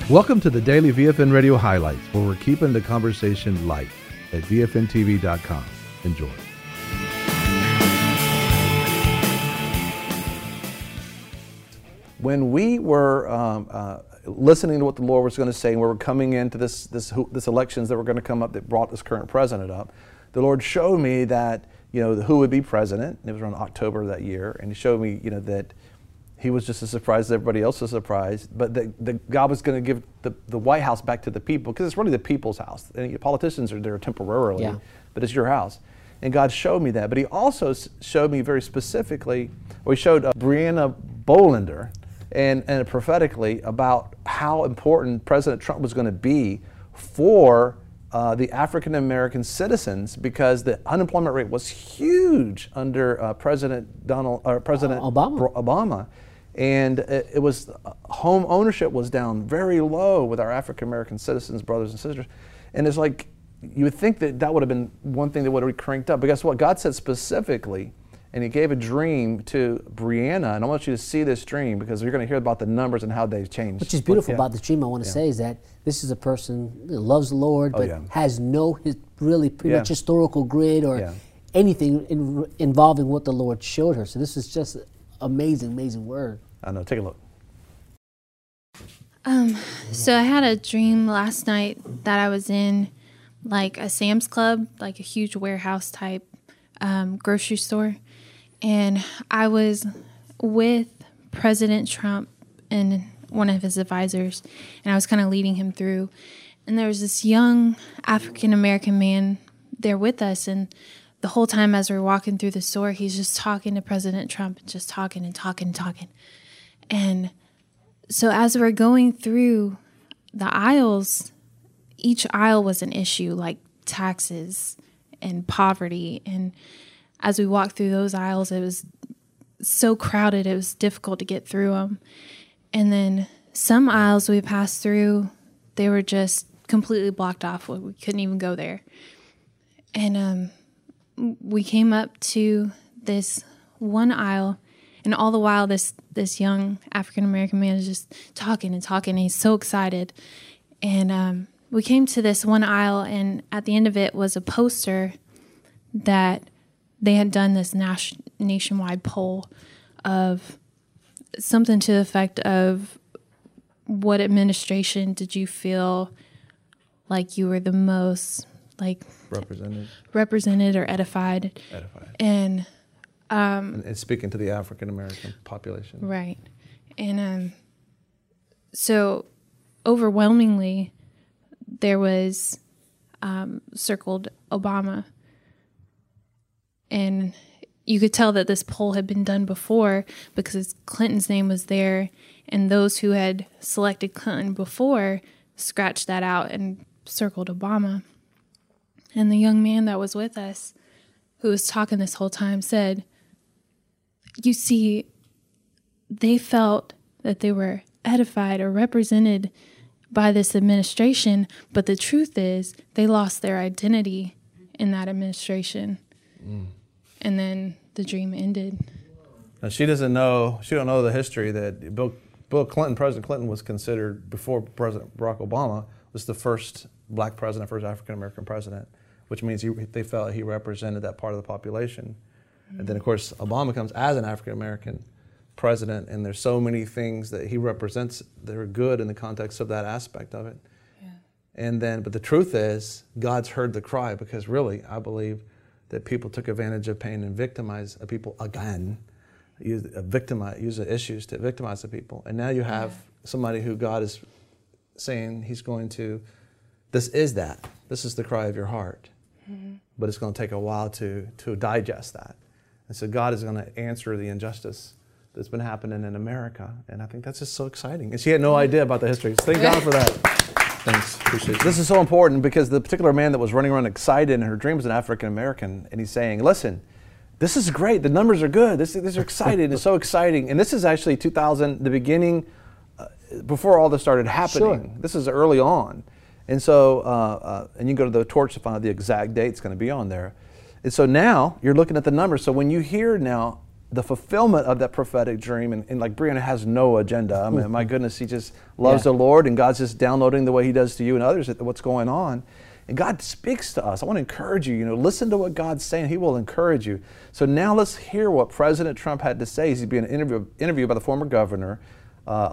Welcome to the Daily VFN Radio Highlights, where we're keeping the conversation light at VFNTV.com. Enjoy. When we were listening to what the Lord was going to say, and we were coming into this elections that were going to come up that brought this current president up, the Lord showed me that, who would be president. It was around October of that year, and He showed me, that He was just as surprised as everybody else was surprised, but that God was going to give the White House back to the people, because it's really the people's house. And politicians are there temporarily, but it's your house. And God showed me that. But He also showed me very specifically, He showed Brianna Bolender, and prophetically about how important President Trump was going to be for the African American citizens, because the unemployment rate was huge under President Obama. And it was, home ownership was down very low with our African American citizens, brothers and sisters. And it's like, you would think that would have been one thing that would have cranked up. But guess what? God said specifically, and He gave a dream to Brianna, and I want you to see this dream, because you're going to hear about the numbers and how they've changed. Which is beautiful about the dream, I want to say, is that this is a person that loves the Lord, but has no pretty much historical grid or anything involving what the Lord showed her. So this is just amazing, amazing word. I know. Take a look. So I had a dream last night that I was in like a Sam's Club, like a huge warehouse type grocery store. And I was with President Trump and one of his advisors, and I was kind of leading him through. And there was this young African-American man there with us, and the whole time as we were walking through the store, he's just talking to President Trump, just talking and talking and talking. And so as we're going through the aisles, each aisle was an issue, like taxes and poverty. And as we walked through those aisles, it was so crowded, it was difficult to get through them. And then some aisles we passed through, they were just completely blocked off. We couldn't even go there. And we came up to this one aisle, and all the while this young African-American man is just talking and talking, and he's so excited. And we came to this one aisle, and at the end of it was a poster that they had done this nationwide poll of something to the effect of, what administration did you feel like you were the most represented or edified. And speaking to the African American population. Right. And so overwhelmingly there was circled Obama. And you could tell that this poll had been done before, because Clinton's name was there, and those who had selected Clinton before scratched that out and circled Obama. And the young man that was with us, who was talking this whole time, said, you see, they felt that they were edified or represented by this administration, but the truth is they lost their identity in that administration. And then the dream ended. Now she don't know the history that Bill Clinton, President Clinton, was considered, before President Barack Obama, was the first black president, first African-American president, which means they felt he represented that part of the population. And then, of course, Obama comes as an African-American president, and there's so many things that he represents that are good in the context of that aspect of it. And then, but the truth is, God's heard the cry, because really, I believe that people took advantage of pain and victimized people again, use the issues to victimize the people. And now you have somebody who God is saying He's going to, this is the cry of your heart. But it's going to take a while to digest that. And so God is going to answer the injustice that's been happening in America. And I think that's just so exciting. And she had no idea about the history. So thank God for that. Thanks. Appreciate it. This is so important, because the particular man that was running around excited in her dream was an African American. And he's saying, listen, this is great. The numbers are good. This is exciting. It's so exciting. And this is actually 2000, the beginning, before all this started happening. This is early on. And so, and you can go to the torch to find out the exact date. It's going to be on there. And so now you're looking at the numbers. So when you hear now the fulfillment of that prophetic dream, and like Brianna has no agenda. I mean, my goodness, she just loves the Lord, and God's just downloading the way He does to you and others what's going on. And God speaks to us. I want to encourage you, listen to what God's saying. He will encourage you. So now let's hear what President Trump had to say. He's being interviewed by the former governor, Mike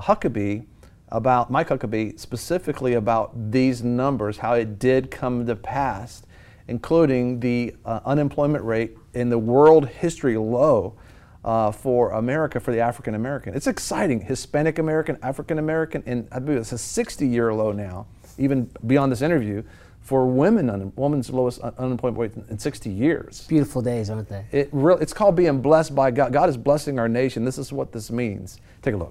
Huckabee, specifically about these numbers, how it did come to pass, including the unemployment rate in the world history low for America, for the African American. It's exciting. Hispanic American, African American, and I believe it's a 60-year low now, even beyond this interview, for women's lowest unemployment rate in 60 years. Beautiful days, aren't they? It's called being blessed by God. God is blessing our nation. This is what this means. Take a look.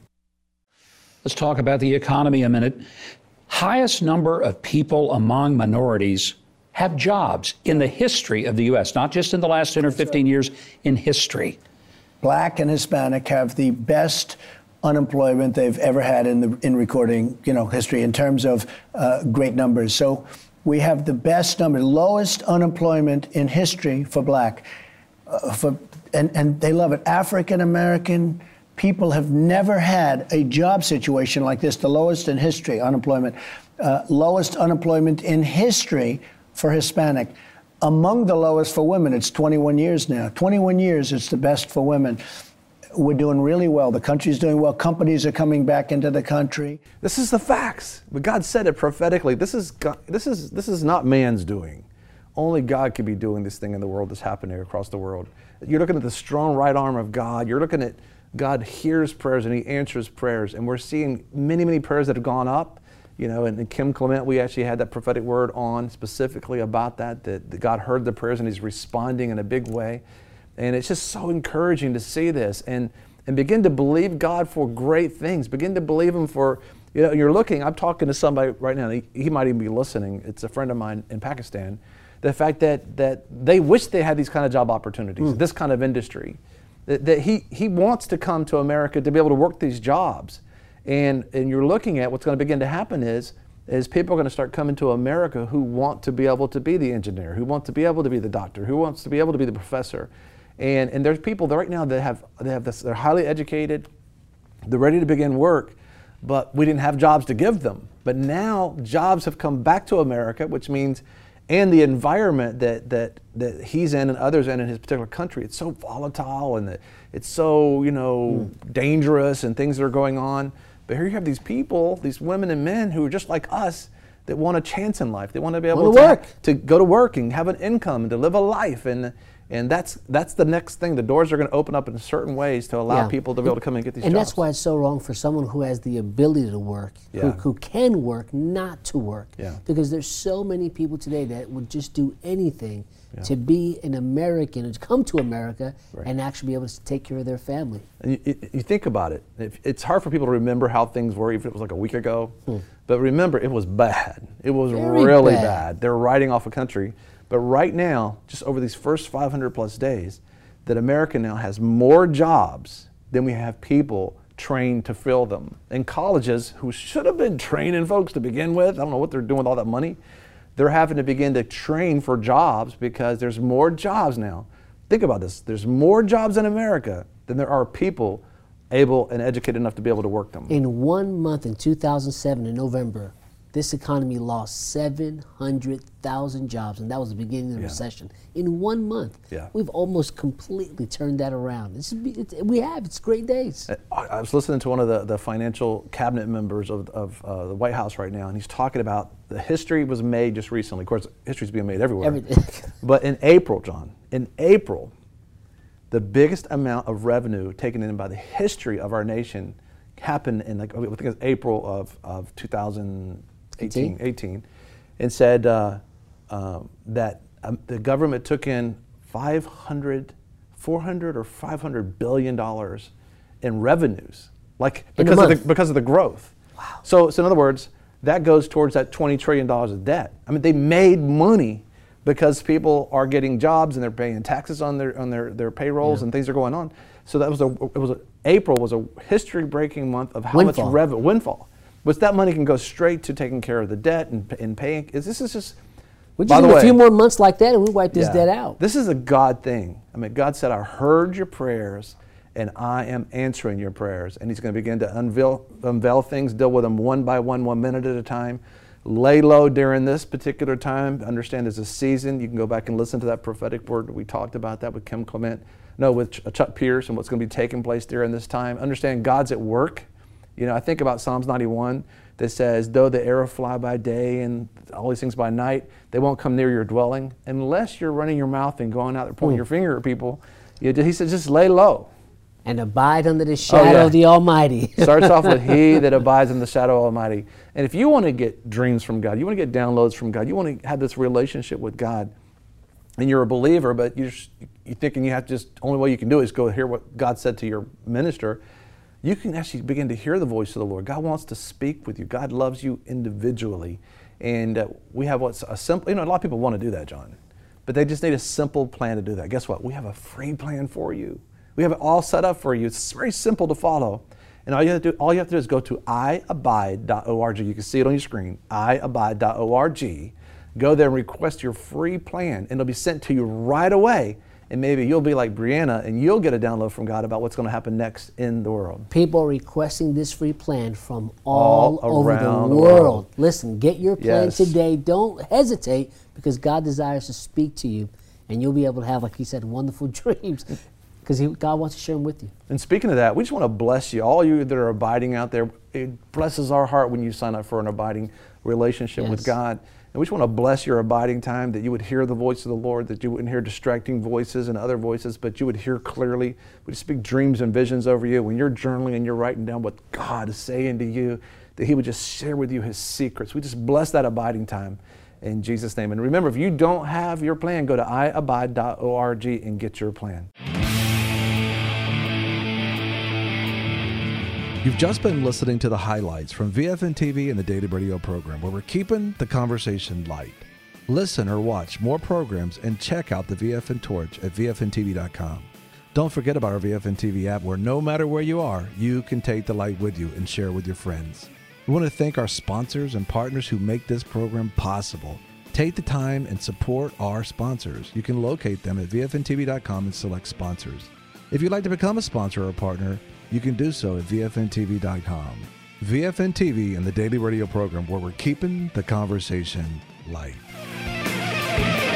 Let's talk about the economy a minute. Highest number of people among minorities have jobs in the history of the U.S., not just in the last 10 or 15 years, in history. Black and Hispanic have the best unemployment they've ever had in recording, history in terms of great numbers. So we have the best number, lowest unemployment in history for Black, and they love it. African American people have never had a job situation like this, the lowest in history, unemployment, lowest unemployment in history for Hispanic. Among the lowest for women, it's 21 years now. 21 years, it's the best for women. We're doing really well. The country's doing well. Companies are coming back into the country. This is the facts. But God said it prophetically. This is not man's doing. Only God could be doing this thing in the world that's happening across the world. You're looking at the strong right arm of God. You're looking at God hears prayers and He answers prayers. And we're seeing many, many prayers that have gone up. And Kim Clement, we actually had that prophetic word on specifically about that God heard the prayers and He's responding in a big way. And it's just so encouraging to see this and begin to believe God for great things. Begin to believe Him for, you're looking, I'm talking to somebody right now, he might even be listening. It's a friend of mine in Pakistan. The fact that they wish they had these kind of job opportunities, this kind of industry. That he wants to come to America to be able to work these jobs. And you're looking at what's going to begin to happen is people are going to start coming to America who want to be able to be the engineer, who want to be able to be the doctor, who wants to be able to be the professor. And there's people right now that have this, they're highly educated, they're ready to begin work, but we didn't have jobs to give them. But now jobs have come back to America, which means, and the environment that he's in and others in his particular country, it's so volatile and it's so, dangerous and things that are going on. But here you have these people, these women and men who are just like us that want a chance in life. They want to be able to go to work and have an income and to live a life. And that's the next thing. The doors are going to open up in certain ways to allow people to be able to come and get these jobs. And that's why it's so wrong for someone who has the ability to work, who can work, not to work. Because there's so many people today that would just do anything to be an American and to come to America and actually be able to take care of their family. And you think about it. It's hard for people to remember how things were, even if it was like a week ago. But remember, it was bad. It was really bad. They were writing off a country. But right now, just over these first 500 plus days, that America now has more jobs than we have people trained to fill them. And colleges, who should have been training folks to begin with, I don't know what they're doing with all that money, they're having to begin to train for jobs because there's more jobs now. Think about this. There's more jobs in America than there are people able and educated enough to be able to work them. In 1 month, in 2007, in November, this economy lost 700,000 jobs, and that was the beginning of the recession. In 1 month, we've almost completely turned that around. It's great days. I was listening to one of the financial cabinet members of the White House right now, and he's talking about the history was made just recently. Of course, history's being made everywhere. But in April, John, the biggest amount of revenue taken in by the history of our nation happened in, I think it's April of 2018, and said that the government took in $400 or $500 billion in revenues, because of the growth. Wow. So in other words, that goes towards that $20 trillion of debt. I mean, they made money because people are getting jobs and they're paying taxes on their payrolls and things are going on. So that April was a history-breaking month of how much windfall. But that money can go straight to taking care of the debt and paying. This is just We just need a few more months like that, and we wipe this debt out. This is a God thing. I mean, God said, I heard your prayers, and I am answering your prayers. And he's going to begin to unveil things, deal with them one by one, 1 minute at a time. Lay low during this particular time. Understand there's a season. You can go back and listen to that prophetic word. We talked about that with Kim Clement. No, with Chuck Pierce and what's going to be taking place during this time. Understand God's at work. You know, I think about Psalms 91 that says, though the arrow fly by day and all these things by night, they won't come near your dwelling unless you're running your mouth and going out there pointing your finger at people. He said, just lay low. And abide under the shadow of the Almighty. Starts off with he that abides in the shadow of Almighty. And if you want to get dreams from God, you want to get downloads from God, you want to have this relationship with God, and you're a believer, but you're thinking you have to just, only way you can do it is go hear what God said to your minister, you can actually begin to hear the voice of the Lord. God wants to speak with you. God loves you individually. And we have what's a simple, a lot of people want to do that, John, but they just need a simple plan to do that. Guess what? We have a free plan for you. We have it all set up for you. It's very simple to follow. And all you have to do is go to iabide.org. You can see it on your screen, iabide.org. Go there and request your free plan, and it'll be sent to you right away. And maybe you'll be like Brianna, and you'll get a download from God about what's going to happen next in the world. People are requesting this free plan from all over the world. Listen, get your plan today. Don't hesitate, because God desires to speak to you, and you'll be able to have, like he said, wonderful dreams, because God wants to share them with you. And speaking of that, we just want to bless you, all you that are abiding out there. It blesses our heart when you sign up for an abiding relationship with God. And we just want to bless your abiding time, that you would hear the voice of the Lord, that you wouldn't hear distracting voices and other voices, but you would hear clearly. We speak dreams and visions over you. When you're journaling and you're writing down what God is saying to you, that he would just share with you his secrets. We just bless that abiding time in Jesus' name. And remember, if you don't have your plan, go to iabide.org and get your plan. You've just been listening to the highlights from VFN TV and the Daily Radio program, where we're keeping the conversation light. Listen or watch more programs and check out the VFN Torch at VFNTV.com. Don't forget about our VFN TV app, where no matter where you are, you can take the light with you and share with your friends. We want to thank our sponsors and partners who make this program possible. Take the time and support our sponsors. You can locate them at VFNTV.com and select sponsors. If you'd like to become a sponsor or a partner, you can do so at VFNTV.com. VFN TV and the Daily Radio program, where we're keeping the conversation light.